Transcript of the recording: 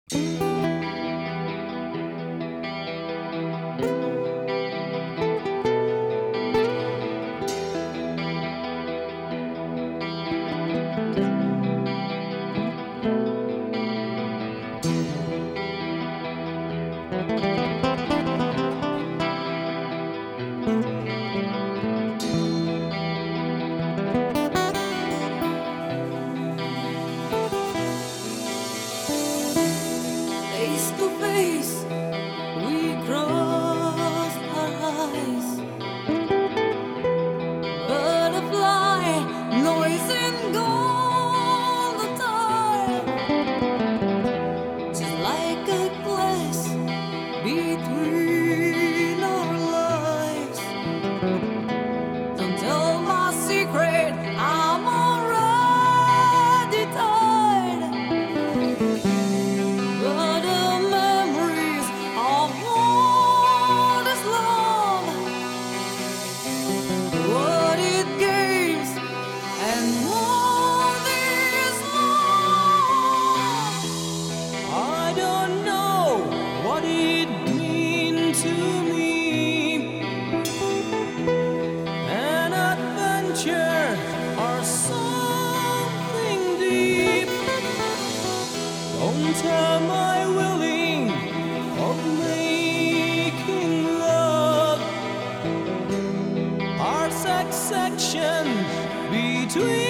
Face to face, we crossed our eyes. Butterfly, noise and golden tide. Just like a glass between our lives. Don't tell my secret, I'm already tired. But the memories of what is love, what it gives, and what is love. I don't know what it means to me. An adventure or something deep. Don't am I willing of making love? Our sex section between